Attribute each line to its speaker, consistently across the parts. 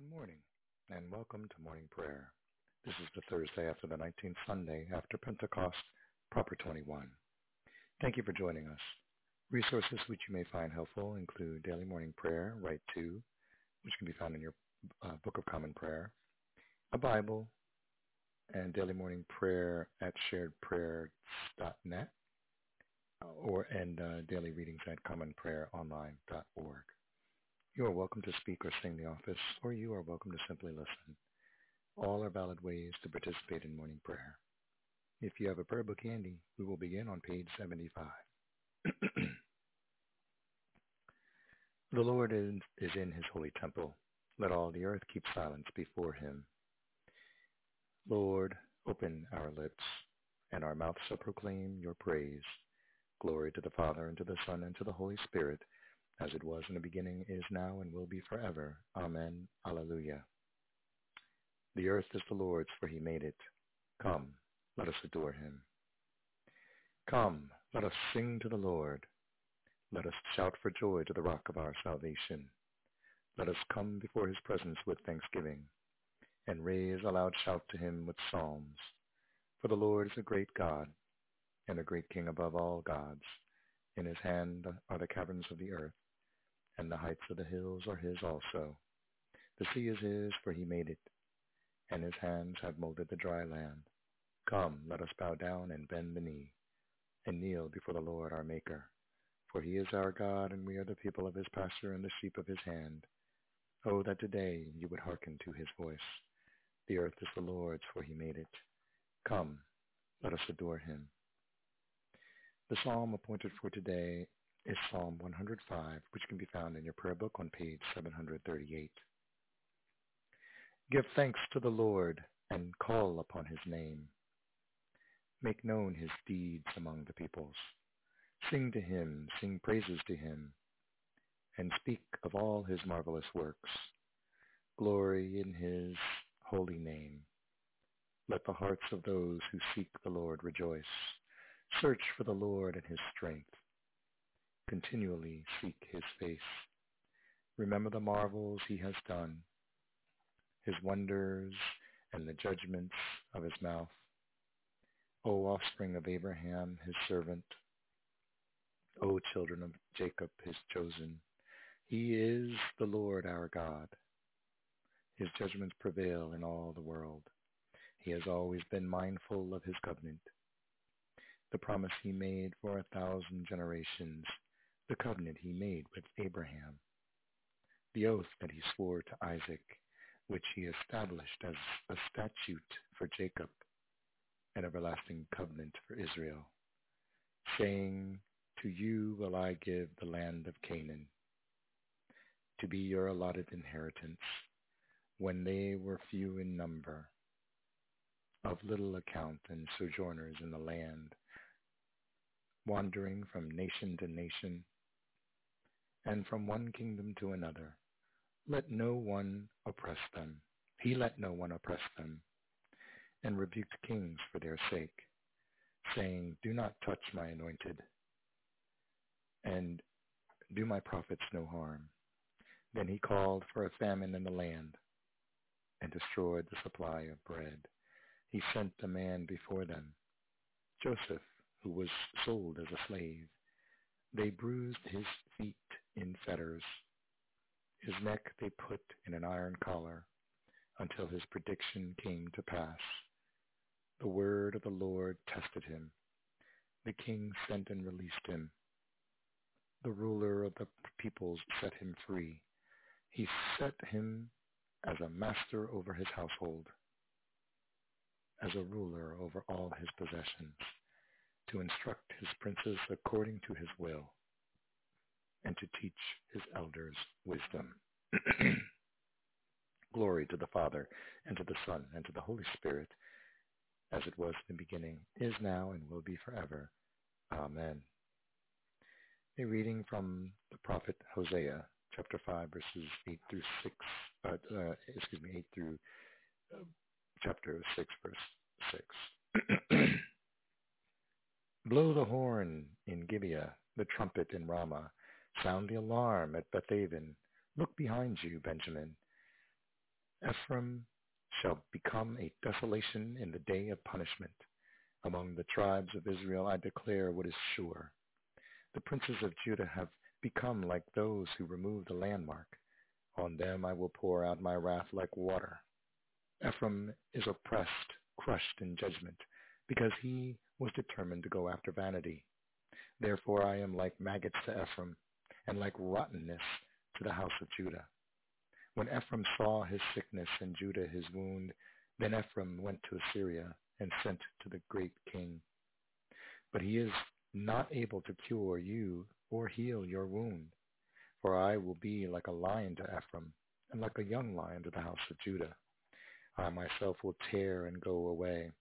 Speaker 1: Good morning, and welcome to morning prayer. This is the Thursday after the 19th Sunday after Pentecost, Proper 21. Thank you for joining us. Resources which you may find helpful include Daily Morning Prayer, Rite 2, which can be found in your Book of Common Prayer, a Bible, and Daily Morning Prayer at sharedprayers.net, and daily readings at commonprayeronline.org. You are welcome to speak or sing the office, or you are welcome to simply listen. All are valid ways to participate in morning prayer. If you have a prayer book handy, we will begin on page 75. The Lord is in his holy temple. Let all the earth keep silence before him. Lord, open our lips, and our mouths shall proclaim your praise. Glory to the Father, and to the Son, and to the Holy Spirit, as it was in the beginning, is now, and will be forever. Amen. Alleluia. The earth is the Lord's, for he made it. Come, let us adore him. Come, let us sing to the Lord. Let us shout for joy to the rock of our salvation. Let us come before his presence with thanksgiving, and raise a loud shout to him with psalms. For the Lord is a great God, and a great King above all gods. In his hand are the caverns of the earth, and the heights of the hills are his also. The sea is his, for he made it, and his hands have molded the dry land. Come, let us bow down and bend the knee, and kneel before the Lord our Maker. For he is our God, and we are the people of his pasture and the sheep of his hand. Oh, that today you would hearken to his voice. The earth is the Lord's, for he made it. Come, let us adore him. The psalm appointed for today is Psalm 105, which can be found in your prayer book on page 738. Give thanks to the Lord and call upon his name. Make known his deeds among the peoples. Sing to him, sing praises to him, and speak of all his marvelous works. Glory in his holy name. Let the hearts of those who seek the Lord rejoice. Search for the Lord and his strength. Continually seek his face. Remember the marvels he has done, his wonders and the judgments of his mouth. O offspring of Abraham, his servant, O children of Jacob, his chosen. He is the Lord our God. His judgments prevail in all the world. He has always been mindful of his covenant, the promise he made for 1,000 generations, the covenant he made with Abraham, the oath that he swore to Isaac, which he established as a statute for Jacob, an everlasting covenant for Israel, saying, to you will I give the land of Canaan, to be your allotted inheritance, when they were few in number, of little account and sojourners in the land, wandering from nation to nation, and from one kingdom to another. Let no one oppress them. He let no one oppress them, and rebuked kings for their sake, saying, do not touch my anointed, and do my prophets no harm. Then he called for a famine in the land, and destroyed the supply of bread. He sent a man before them, Joseph, who was sold as a slave. They bruised his feet in fetters. His neck they put in an iron collar, until his prediction came to pass. The word of the Lord tested him. The king sent and released him. The ruler of the peoples set him free. He set him as a master over his household, as a ruler over all his possessions, to instruct his princes according to his will, and to teach his elders wisdom. Glory to the Father, and to the Son, and to the Holy Spirit, as it was in the beginning, is now, and will be forever. Amen. A reading from the prophet Hosea, chapter 5, verses 8 through 6, 8 through chapter 6, verse 6. Blow the horn in Gibeah, the trumpet in Ramah. Sound the alarm at Bethaven. Look behind you, Benjamin. Ephraim shall become a desolation in the day of punishment. Among the tribes of Israel I declare what is sure. The princes of Judah have become like those who remove the landmark. On them I will pour out my wrath like water. Ephraim is oppressed, crushed in judgment, because he was determined to go after vanity. Therefore I am like maggots to Ephraim, and like rottenness to the house of Judah. When Ephraim saw his sickness and Judah his wound, then Ephraim went to Assyria and sent to the great king. But he is not able to cure you or heal your wound. For I will be like a lion to Ephraim, and like a young lion to the house of Judah. I myself will tear and go away.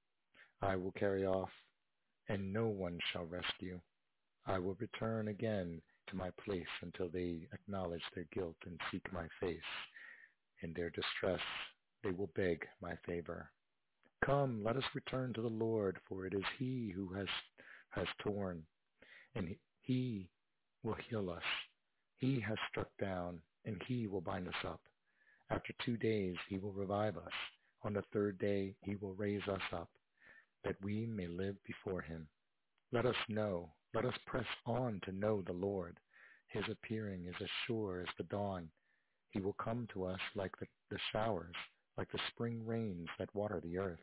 Speaker 1: I will carry off, and no one shall rescue. I will return again to my place until they acknowledge their guilt and seek my face. In their distress, they will beg my favor. Come, let us return to the Lord, for it is he who has torn, and he will heal us. He has struck down, and he will bind us up. After 2 days, he will revive us. On the third day, he will raise us up, that we may live before him. Let us press on to know the Lord. His appearing is as sure as the dawn. He will come to us like the showers, like the spring rains that water the earth.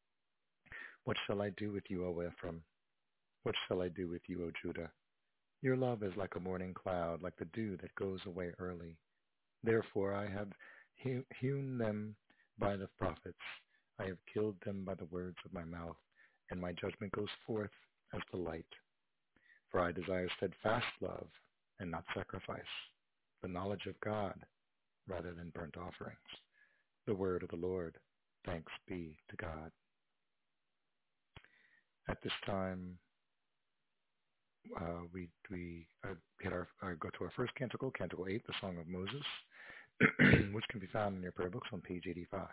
Speaker 1: What shall I do with you, O Ephraim? What shall I do with you, O Judah? Your love is like a morning cloud, like the dew that goes away early. Therefore I have hewn them by the prophets. I have killed them by the words of my mouth, and my judgment goes forth as the light. For I desire steadfast love and not sacrifice, the knowledge of God rather than burnt offerings. The word of the Lord. Thanks be to God. At this time, we go to our first canticle, Canticle 8, the Song of Moses, which can be found in your prayer books on page 85.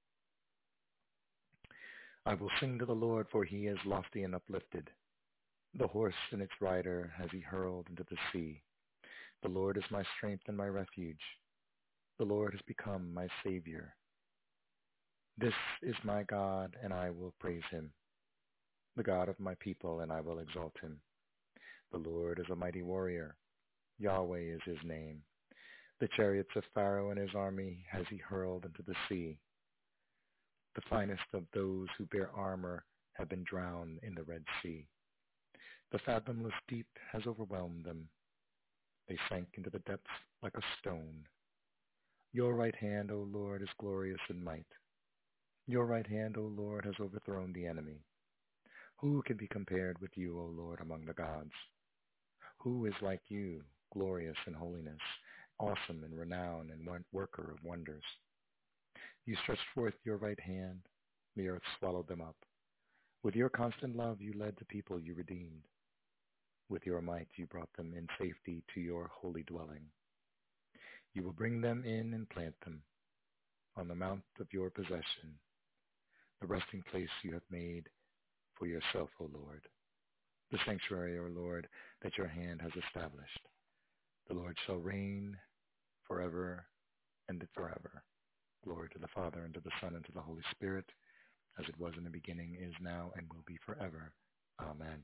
Speaker 1: I will sing to the Lord, for he is lofty and uplifted. The horse and its rider has he hurled into the sea. The Lord is my strength and my refuge. The Lord has become my Savior. This is my God, and I will praise him, the God of my people, and I will exalt him. The Lord is a mighty warrior. Yahweh is his name. The chariots of Pharaoh and his army has he hurled into the sea. The finest of those who bear armor have been drowned in the Red Sea. The fathomless deep has overwhelmed them. They sank into the depths like a stone. Your right hand, O Lord, is glorious in might. Your right hand, O Lord, has overthrown the enemy. Who can be compared with you, O Lord, among the gods? Who is like you, glorious in holiness, awesome in renown, and worker of wonders? You stretched forth your right hand, the earth swallowed them up. With your constant love you led the people you redeemed. With your might you brought them in safety to your holy dwelling. You will bring them in and plant them on the mount of your possession, the resting place you have made for yourself, O Lord, the sanctuary, O Lord, that your hand has established. The Lord shall reign forever and forever. Glory to the Father, and to the Son, and to the Holy Spirit, as it was in the beginning, is now, and will be forever. Amen.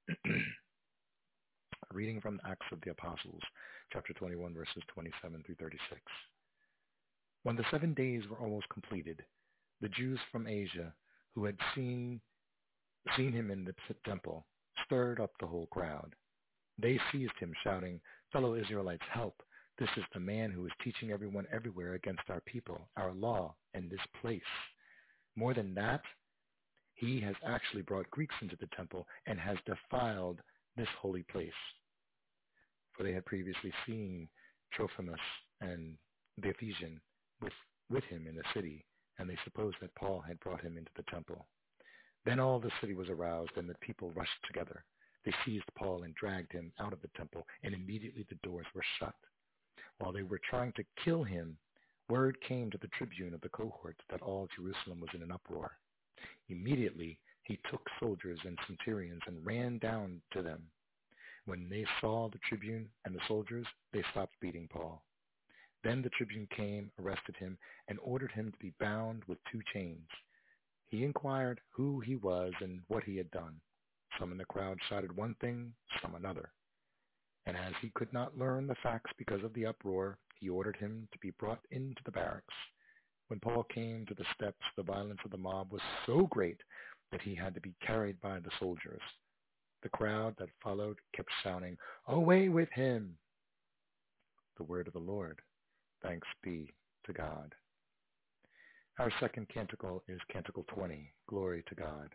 Speaker 1: A reading from the Acts of the Apostles, chapter 21, verses 27 through 36. When the 7 days were almost completed, the Jews from Asia, who had seen him in the temple, stirred up the whole crowd. They seized him, shouting, "Fellow Israelites, help! This is the man who is teaching everyone everywhere against our people, our law, and this place. More than that, he has actually brought Greeks into the temple and has defiled this holy place." For they had previously seen Trophimus and the Ephesian with him in the city, and they supposed that Paul had brought him into the temple. Then all the city was aroused, and the people rushed together. They seized Paul and dragged him out of the temple, and immediately the doors were shut. While they were trying to kill him, word came to the tribune of the cohort that all Jerusalem was in an uproar. Immediately he took soldiers and centurions and ran down to them. When they saw the tribune and the soldiers, they stopped beating Paul. Then the tribune came, arrested him, and ordered him to be bound with 2 chains. He inquired who he was and what he had done. Some in the crowd shouted one thing, some another. And as he could not learn the facts because of the uproar, he ordered him to be brought into the barracks. When Paul came to the steps, the violence of the mob was so great that he had to be carried by the soldiers. The crowd that followed kept shouting, "Away with him!" The word of the Lord. Thanks be to God. Our second canticle is Canticle 20, Glory to God.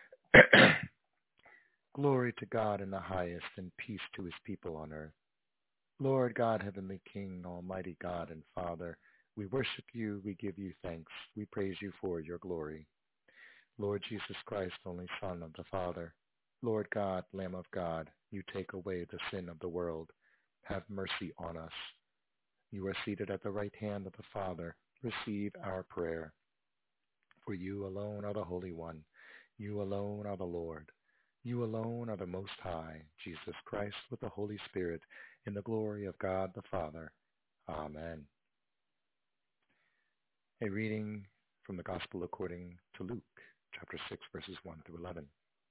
Speaker 1: Glory to God in the highest, and peace to his people on earth. Lord God, heavenly King, almighty God and Father, we worship you, we give you thanks, we praise you for your glory. Lord Jesus Christ, only Son of the Father, Lord God, Lamb of God, you take away the sin of the world. Have mercy on us. You are seated at the right hand of the Father. Receive our prayer. For you alone are the Holy One. You alone are the Lord. You alone are the Most High, Jesus Christ, with the Holy Spirit, in the glory of God the Father. Amen. A reading from the Gospel according to Luke, chapter 6, verses 1 through 11.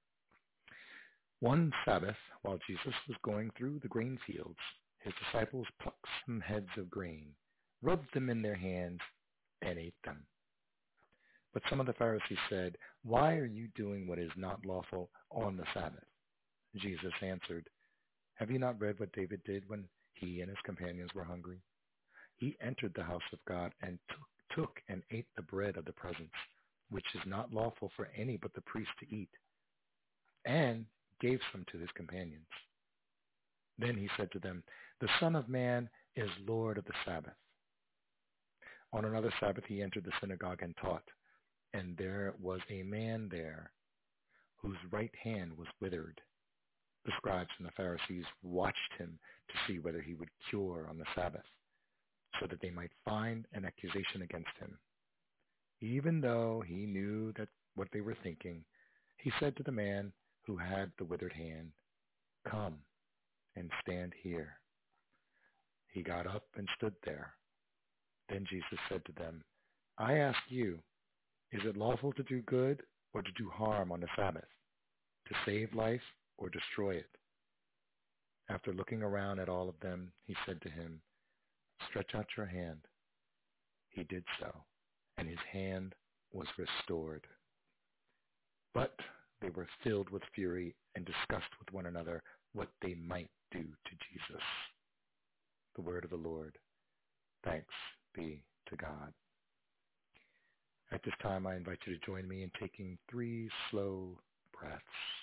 Speaker 1: One Sabbath, while Jesus was going through the grain fields, his disciples plucked some heads of grain, rubbed them in their hands, and ate them. But some of the Pharisees said, "Why are you doing what is not lawful on the Sabbath?" Jesus answered, "Have you not read what David did when he and his companions were hungry? He entered the house of God and took and ate the bread of the presence, which is not lawful for any but the priest to eat, and gave some to his companions." Then he said to them, "The Son of Man is Lord of the Sabbath." On another Sabbath he entered the synagogue and taught, and there was a man there whose right hand was withered. The scribes and the Pharisees watched him to see whether he would cure on the Sabbath, so that they might find an accusation against him. Even though he knew that what they were thinking, he said to the man who had the withered hand, "Come and stand here." He got up and stood there. Then Jesus said to them, "I ask you, is it lawful to do good or to do harm on the Sabbath, to save life or destroy it?" After looking around at all of them, he said to him, "Stretch out your hand." He did so, and his hand was restored. But they were filled with fury and discussed with one another what they might do to Jesus. The word of the Lord. Thanks be to God. At this time, I invite you to join me in taking 3 slow breaths.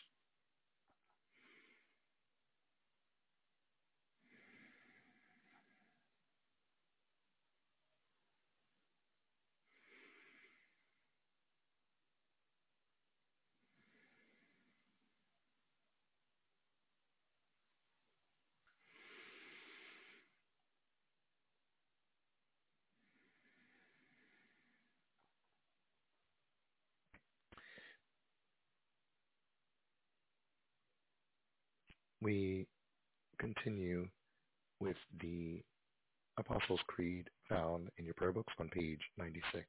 Speaker 1: We continue with the Apostles' Creed found in your prayer books on page 96.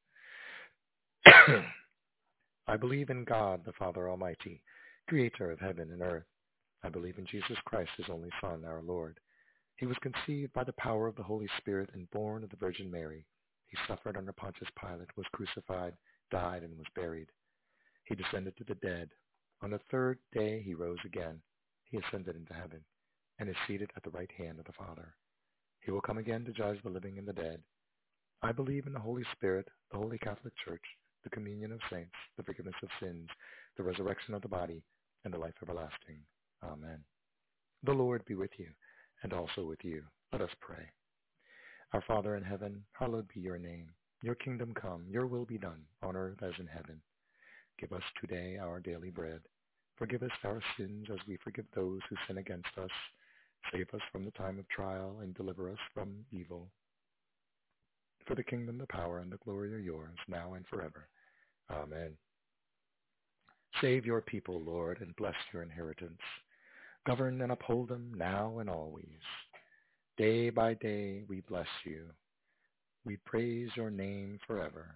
Speaker 1: I believe in God, the Father Almighty, creator of heaven and earth. I believe in Jesus Christ, his only Son, our Lord. He was conceived by the power of the Holy Spirit and born of the Virgin Mary. He suffered under Pontius Pilate, was crucified, died, and was buried. He descended to the dead. On the 3rd day he rose again. He ascended into heaven and is seated at the right hand of the Father. He will come again to judge the living and the dead. I believe in the Holy Spirit, the Holy Catholic Church, the communion of saints, the forgiveness of sins, the resurrection of the body, and the life everlasting. Amen. The Lord be with you, and also with you. Let us pray. Our Father in heaven, hallowed be your name. Your kingdom come, your will be done, on earth as in heaven. Give us today our daily bread. Forgive us our sins as we forgive those who sin against us. Save us from the time of trial and deliver us from evil. For the kingdom, the power, and the glory are yours, now and forever. Amen. Save your people, Lord, and bless your inheritance. Govern and uphold them now and always. Day by day we bless you. We praise your name forever.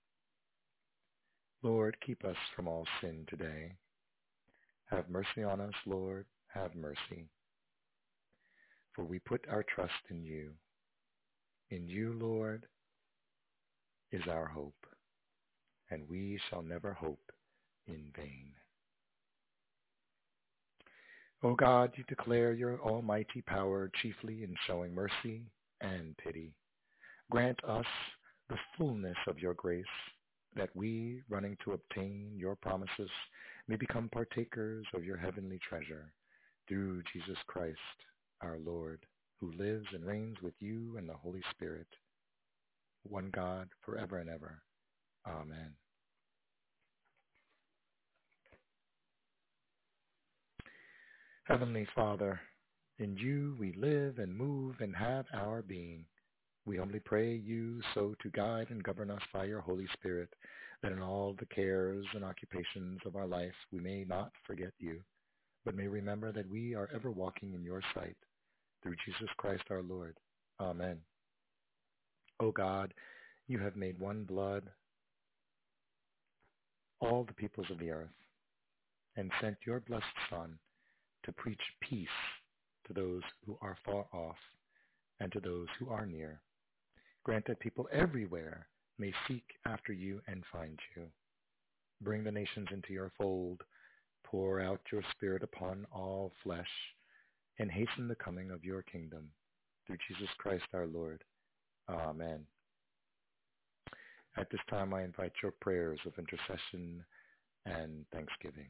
Speaker 1: Lord, keep us from all sin today. Have mercy on us, Lord, have mercy. For we put our trust in you. In you, Lord, is our hope, and we shall never hope in vain. O God, you declare your almighty power chiefly in showing mercy and pity. Grant us the fullness of your grace, that we, running to obtain your promises, may become partakers of your heavenly treasure, through Jesus Christ, our Lord, who lives and reigns with you and the Holy Spirit, one God, forever and ever. Amen. Heavenly Father, in you we live and move and have our being. We humbly pray you so to guide and govern us by your Holy Spirit, that in all the cares and occupations of our life we may not forget you, but may remember that we are ever walking in your sight, through Jesus Christ our Lord. Amen. O God, you have made one blood all the peoples of the earth, and sent your blessed Son to preach peace to those who are far off and to those who are near. Grant that people everywhere may seek after you and find you. Bring the nations into your fold. Pour out your Spirit upon all flesh, and hasten the coming of your kingdom. Through Jesus Christ our Lord. Amen. At this time, I invite your prayers of intercession and thanksgiving.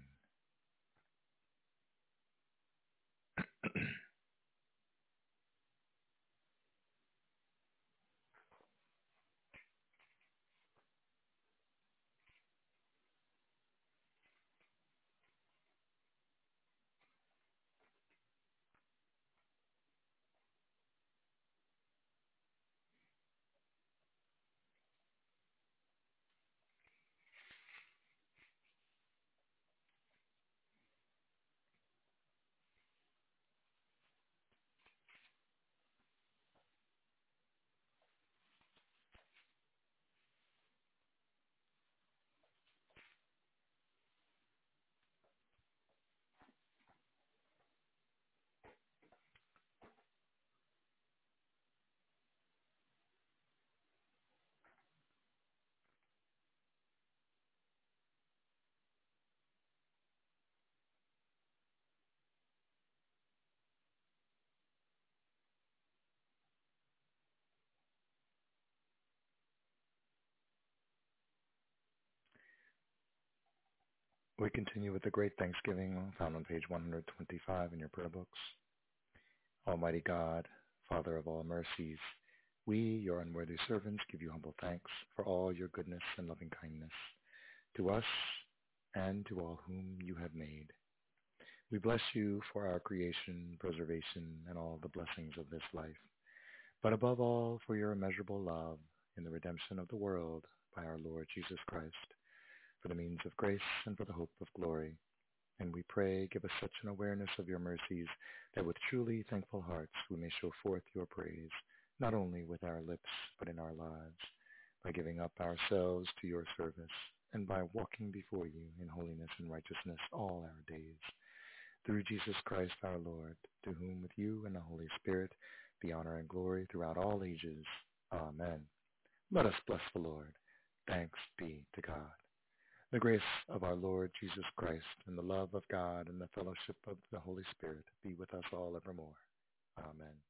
Speaker 1: We continue with the great thanksgiving found on page 125 in your prayer books. Almighty God, Father of all mercies, we, your unworthy servants, give you humble thanks for all your goodness and loving kindness to us and to all whom you have made. We bless you for our creation, preservation, and all the blessings of this life, but above all for your immeasurable love in the redemption of the world by our Lord Jesus Christ, for the means of grace and for the hope of glory. And we pray, give us such an awareness of your mercies that with truly thankful hearts we may show forth your praise, not only with our lips, but in our lives, by giving up ourselves to your service, and by walking before you in holiness and righteousness all our days. Through Jesus Christ our Lord, to whom with you and the Holy Spirit be honor and glory throughout all ages. Amen. Let us bless the Lord. Thanks be to God. The grace of our Lord Jesus Christ and the love of God and the fellowship of the Holy Spirit be with us all evermore. Amen.